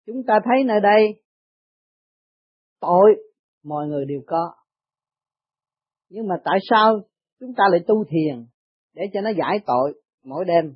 Chúng ta thấy nơi đây tội mọi người đều có, nhưng mà tại sao chúng ta lại tu thiền để cho nó giải tội mỗi đêm?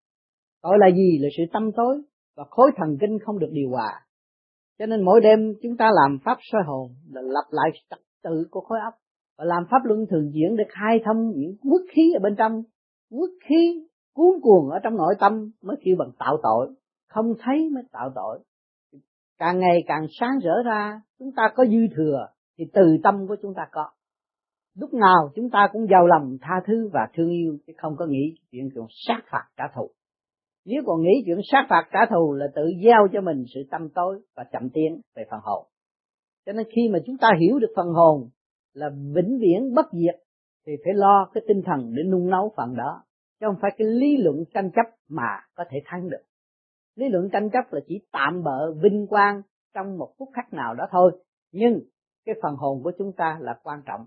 Tội là gì? Là sự tâm tối và khối thần kinh không được điều hòa. Cho nên mỗi đêm chúng ta làm pháp soi hồn là lặp lại trật tự của khối óc, và làm pháp luân thường chuyển để khai thông những uất khí ở bên trong. Uất khí cuốn cuồng ở trong nội tâm mới kêu bằng tạo tội, không thấy mới tạo tội. Càng ngày càng sáng rỡ ra, chúng ta có dư thừa thì từ tâm của chúng ta có. Lúc nào chúng ta cũng giàu lòng tha thứ và thương yêu, chứ không có nghĩ chuyện sát phạt trả thù. Nếu còn nghĩ chuyện sát phạt trả thù là tự gieo cho mình sự tâm tối và chậm tiến về phần hồn. Cho nên khi mà chúng ta hiểu được phần hồn là vĩnh viễn bất diệt thì phải lo cái tinh thần để nung nấu phần đó, chứ không phải cái lý luận tranh chấp mà có thể thắng được. Lý luận tranh chấp là chỉ tạm bợ vinh quang trong một phút khắc nào đó thôi, nhưng cái phần hồn của chúng ta là quan trọng.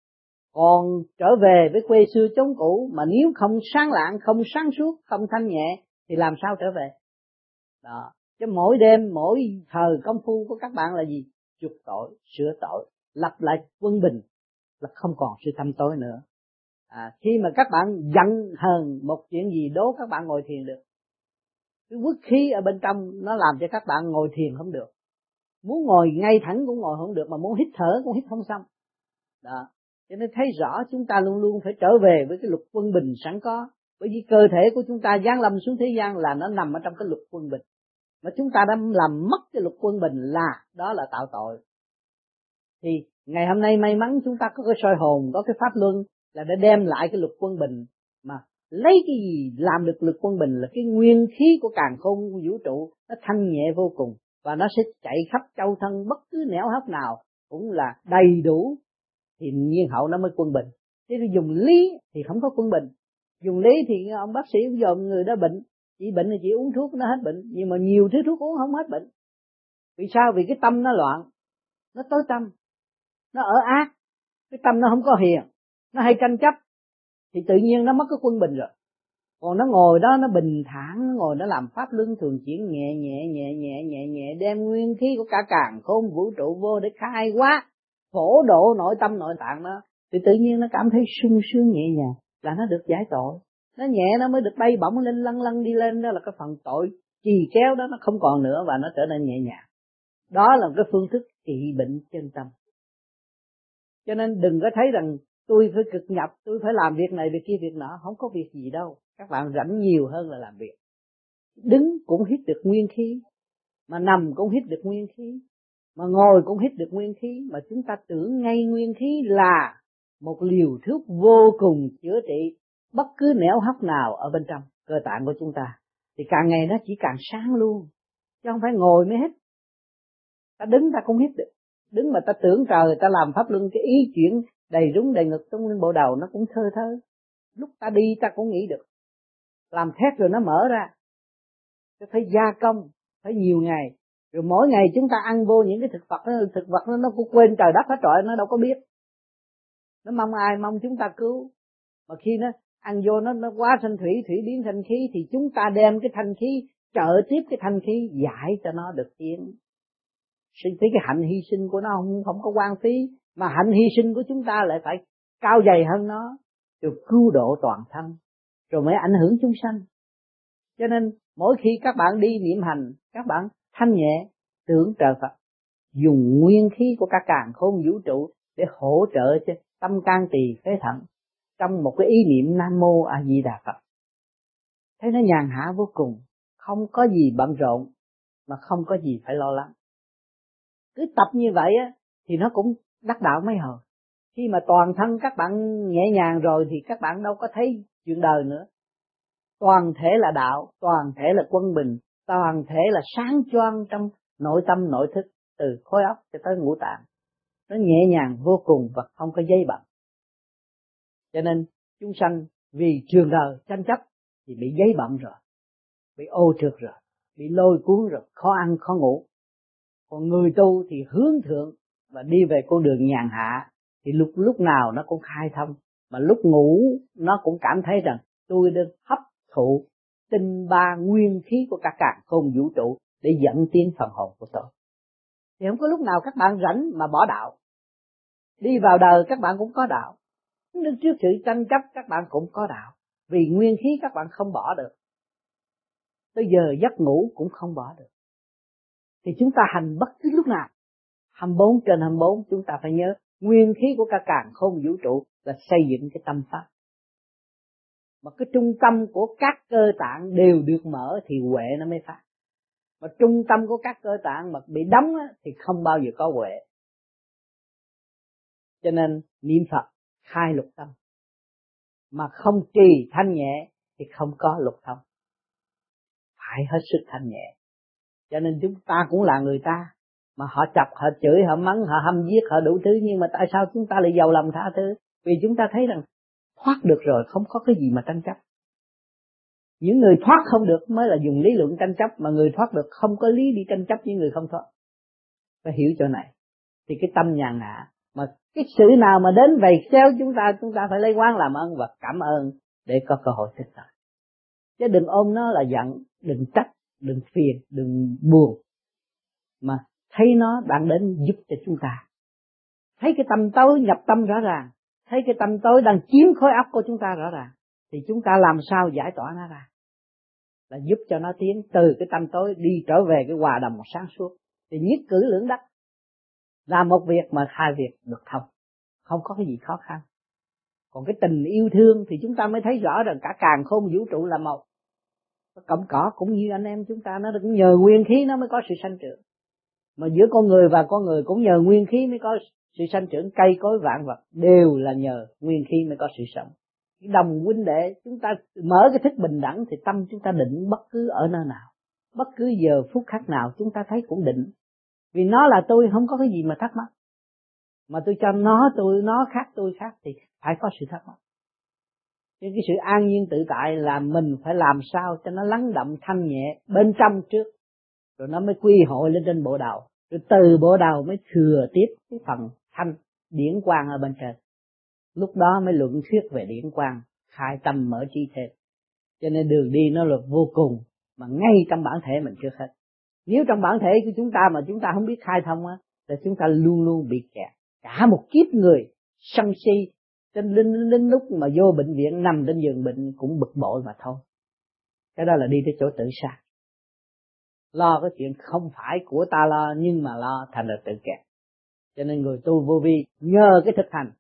Còn trở về với quê xưa chốn cũ mà nếu không sáng lạng, không sáng suốt, không thanh nhẹ thì làm sao trở về? Đó, chứ mỗi đêm, mỗi thời công phu của các bạn là gì? Chuộc tội, sửa tội, lặp lại quân bình là không còn sự tâm tối nữa. Khi mà các bạn giận hờn một chuyện gì đố các bạn ngồi thiền được. Cái uất khí ở bên trong nó làm cho các bạn ngồi thiền không được. Muốn ngồi ngay thẳng cũng ngồi không được, mà muốn hít thở cũng hít không xong. Đó, cho nên thấy rõ chúng ta luôn luôn phải trở về với cái luật quân bình sẵn có. Bởi vì cơ thể của chúng ta giáng lâm xuống thế gian là nó nằm ở trong cái luật quân bình. Mà chúng ta đã làm mất cái luật quân bình là đó là tạo tội. Thì ngày hôm nay may mắn chúng ta có cái soi hồn, có cái pháp luân là để đem lại cái luật quân bình. Mà lấy cái gì làm được luật quân bình? Là cái nguyên khí của càn khôn vũ trụ, nó thanh nhẹ vô cùng và nó sẽ chạy khắp châu thân, bất cứ nẻo hấp nào cũng là đầy đủ thì nhiên hậu nó mới quân bình. Chứ dùng lý thì không có quân bình. Dùng lý thì ông bác sĩ cũng dòm người đó bệnh, chỉ bệnh thì chỉ uống thuốc nó hết bệnh, nhưng mà nhiều thứ thuốc uống không hết bệnh. Vì sao? Vì cái tâm nó loạn, nó tối tâm, nó ở ác, cái tâm nó không có hiền, nó hay tranh chấp thì tự nhiên nó mất cái quân bình rồi. Còn nó ngồi đó nó bình thản, nó ngồi nó làm pháp luân thường chuyển nhẹ đem nguyên khí của cả càn khôn vũ trụ vô để khai hóa phổ độ nội tâm nội tạng nó, thì tự nhiên nó cảm thấy sung sướng nhẹ nhàng, là nó được giải tội. Nó nhẹ nó mới được bay bổng lên, lăn lăn đi lên, đó là cái phần tội trì kéo đó nó không còn nữa và nó trở nên nhẹ nhàng. Đó là cái phương thức trị bệnh chân tâm. Cho nên đừng có thấy rằng tôi phải cực nhập, tôi phải làm việc này việc kia việc nọ, không có việc gì đâu. Các bạn rảnh nhiều hơn là làm việc. Đứng cũng hít được nguyên khí, mà nằm cũng hít được nguyên khí, mà ngồi cũng hít được nguyên khí, mà chúng ta tưởng ngay nguyên khí là một liều thuốc vô cùng chữa trị bất cứ nẻo hấp nào ở bên trong cơ tạng của chúng ta, thì càng ngày nó chỉ càng sáng luôn, chứ không phải ngồi mới hít. Ta đứng ta cũng hít được, đứng mà ta tưởng trời, ta làm pháp luân, cái ý chuyển đầy rúng đầy ngực trong bộ đầu nó cũng thơ thơ. Lúc ta đi ta cũng nghĩ được, làm thét rồi nó mở ra, phải gia công, phải nhiều ngày. Rồi mỗi ngày chúng ta ăn vô những cái thực vật nó cũng quên trời đất hết trọi, nó đâu có biết. Nó mong ai? Mong chúng ta cứu. Mà khi nó ăn vô nó quá thanh thủy, thủy biến thanh khí, thì chúng ta đem cái thanh khí trợ tiếp cái thanh khí giải cho nó được tiến. Thấy cái hạnh hy sinh của nó không có quan phí, mà hạnh hy sinh của chúng ta lại phải cao dày hơn nó, rồi cứu độ toàn thân, rồi mới ảnh hưởng chúng sanh. Cho nên mỗi khi các bạn đi niệm hành, các bạn thanh nhẹ tưởng trời Phật, dùng nguyên khí của cả càn khôn vũ trụ để hỗ trợ cho tâm can tỳ phế thận trong một cái ý niệm Nam Mô A Di Đà Phật. Thấy nó nhàn hạ vô cùng, không có gì bận rộn mà không có gì phải lo lắng. Cứ tập như vậy á thì nó cũng đắc đạo mấy hồi. Khi mà toàn thân các bạn nhẹ nhàng rồi thì các bạn đâu có thấy chuyện đời nữa. Toàn thể là đạo, toàn thể là quân bình, toàn thể là sáng choang trong nội tâm nội thức, từ khối óc cho tới ngũ tạng. Nó nhẹ nhàng vô cùng và không có dây bận. Cho nên chúng sanh vì trường đời tranh chấp thì bị dây bận rồi, bị ô trượt rồi, bị lôi cuốn rồi, khó ăn khó ngủ. Còn người tu thì hướng thượng và đi về con đường nhàn hạ, thì lúc nào nó cũng khai thông, mà lúc ngủ nó cũng cảm thấy rằng tôi được hấp thụ tinh ba nguyên khí của cả càn khôn vũ trụ để dẫn tiến phần hồn của tôi. Thì không có lúc nào các bạn rảnh mà bỏ đạo. Đi vào đời các bạn cũng có đạo, đứng trước sự tranh chấp các bạn cũng có đạo, vì nguyên khí các bạn không bỏ được. Tới giờ giấc ngủ cũng không bỏ được. Thì chúng ta hành bất cứ lúc nào, 24/24 chúng ta phải nhớ nguyên khí của cả càn khôn vũ trụ là xây dựng cái tâm pháp. Mà cái trung tâm của các cơ tạng đều được mở thì huệ nó mới phát. Mà trung tâm của các cơ tạng mà bị đóng thì không bao giờ có huệ. Cho nên niệm Phật khai lục tâm, mà không trì thanh nhẹ thì không có lục thông. Phải hết sức thanh nhẹ. Cho nên chúng ta cũng là người ta, mà họ chọc, họ chửi, họ mắng, họ hăm giết, họ đủ thứ, nhưng mà tại sao chúng ta lại giàu lòng tha thứ? Vì chúng ta thấy rằng thoát được rồi, không có cái gì mà tranh chấp. Những người thoát không được mới là dùng lý luận tranh chấp, mà người thoát được không có lý đi tranh chấp với người không thoát. Phải hiểu chỗ này thì cái tâm nhàn hạ, mà cái sự nào mà đến vầy xéo chúng ta phải lấy quán làm ơn và cảm ơn để có cơ hội thích thật. Chứ đừng ôm nó là giận, đừng trách, đừng phiền, đừng buồn, mà thấy nó đang đến giúp cho chúng ta. Thấy cái tâm tối nhập tâm rõ ràng, thấy cái tâm tối đang chiếm khối óc của chúng ta rõ ràng, thì chúng ta làm sao giải tỏa nó ra, là giúp cho nó tiến từ cái tâm tối đi trở về cái hòa đồng sáng suốt. Thì nhất cử lưỡng đắc, làm một việc mà hai việc được thông, không có cái gì khó khăn. Còn cái tình yêu thương thì chúng ta mới thấy rõ rằng cả càn khôn vũ trụ là một. Cọng cỏ cũng như anh em chúng ta, nó cũng nhờ nguyên khí nó mới có sự sanh trưởng. Mà giữa con người và con người cũng nhờ nguyên khí mới có sự sanh trưởng. Cây cối vạn vật đều là nhờ nguyên khí mới có sự sống. Đồng huynh đệ, chúng ta mở cái thức bình đẳng thì tâm chúng ta định bất cứ ở nơi nào, bất cứ giờ phút khắc nào chúng ta thấy cũng định. Vì nó là tôi, không có cái gì mà thắc mắc. Mà tôi cho nó khác tôi khác thì phải có sự thắc mắc. Nên cái sự an nhiên tự tại là mình phải làm sao cho nó lắng đậm thanh nhẹ bên trong trước, rồi nó mới quy hội lên trên bộ đầu, rồi từ bộ đầu mới thừa tiếp cái phần thanh điển quang ở bên trên. Lúc đó mới luận thuyết về điển quang, khai tâm mở trí thêm. Cho nên đường đi nó là vô cùng, mà ngay trong bản thể mình chưa hết. Nếu trong bản thể của chúng ta mà chúng ta không biết khai thông á, thì chúng ta luôn luôn bị kẹt. Cả một kiếp người sân si, trên đến lúc mà vô bệnh viện nằm trên giường bệnh cũng bực bội mà thôi. Cái đó là đi tới chỗ tự sát. Lo cái chuyện không phải của ta lo, nhưng mà lo thành là tự kẹt. Cho nên người tu vô vi nhờ cái thực hành.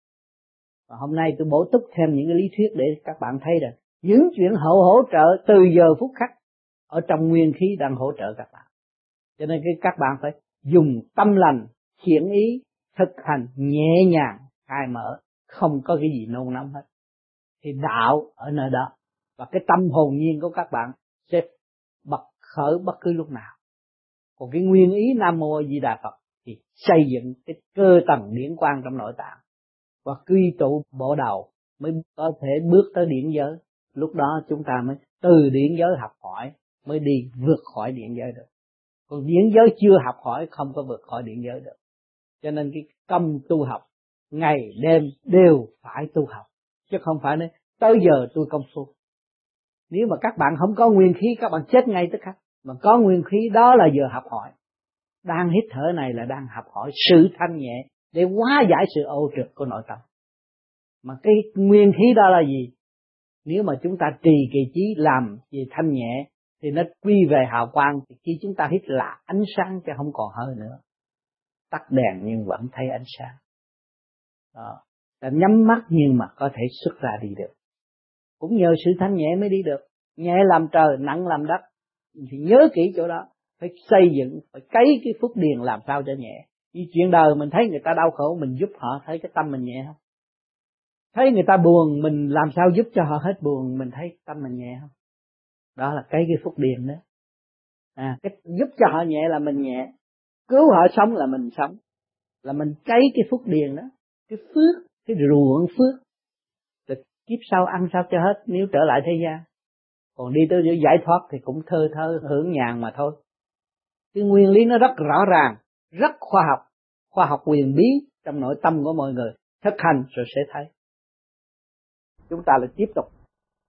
Và hôm nay tôi bổ túc thêm những cái lý thuyết để các bạn thấy rằng những chuyện hỗ trợ từ giờ phút khắc ở trong nguyên khí đang hỗ trợ các bạn. Cho nên các bạn phải dùng tâm lành, thiện ý, thực hành nhẹ nhàng, khai mở, không có cái gì nôn nóng hết. Thì đạo ở nơi đó, và cái tâm hồn nhiên của các bạn sẽ bật khởi bất cứ lúc nào. Còn cái nguyên ý Nam Mô A Di Đà Phật thì xây dựng cái cơ tầng điển quang trong nội tạng và quy tụ bộ đầu mới có thể bước tới điển giới. Lúc đó chúng ta mới từ điển giới học hỏi, mới đi vượt khỏi điển giới được. Còn điển giới chưa học hỏi không có vượt khỏi điển giới được. Cho nên cái công tu học ngày đêm đều phải tu học, chứ không phải nói tới giờ tôi công phu. Nếu mà các bạn không có nguyên khí các bạn chết ngay tức khắc, mà có nguyên khí đó là giờ học hỏi. Đang hít thở này là đang học hỏi sự thanh nhẹ để hóa giải sự ô trượt của nội tâm. Mà cái nguyên khí đó là gì? Nếu mà chúng ta trì kỳ trí làm gì thanh nhẹ thì nó quy về hào quang, thì khi chúng ta hít là ánh sáng chứ không còn hơi nữa. Tắt đèn nhưng vẫn thấy ánh sáng. Đó. Ta nhắm mắt nhưng mà có thể xuất ra đi được. Cũng nhờ sự thanh nhẹ mới đi được. Nhẹ làm trời, nặng làm đất. Thì nhớ kỹ chỗ đó. Phải xây dựng, phải cấy cái phúc điền làm sao cho nhẹ. Như chuyện đời mình thấy người ta đau khổ, mình giúp họ, thấy cái tâm mình nhẹ không? Thấy người ta buồn, mình làm sao giúp cho họ hết buồn, mình thấy tâm mình nhẹ không? Đó là cấy cái phúc điền đó. Cái giúp cho họ nhẹ là mình nhẹ. Cứu họ sống là mình sống. Là mình cấy cái phúc điền đó. Cái phước, cái ruộng phước. Rồi kiếp sau ăn sao cho hết nếu trở lại thế gian. Còn đi tới giải thoát thì cũng thơ hưởng nhàn mà thôi. Cái nguyên lý nó rất rõ ràng, rất khoa học huyền bí trong nội tâm của mọi người. Thực hành rồi sẽ thấy. Chúng ta lại tiếp tục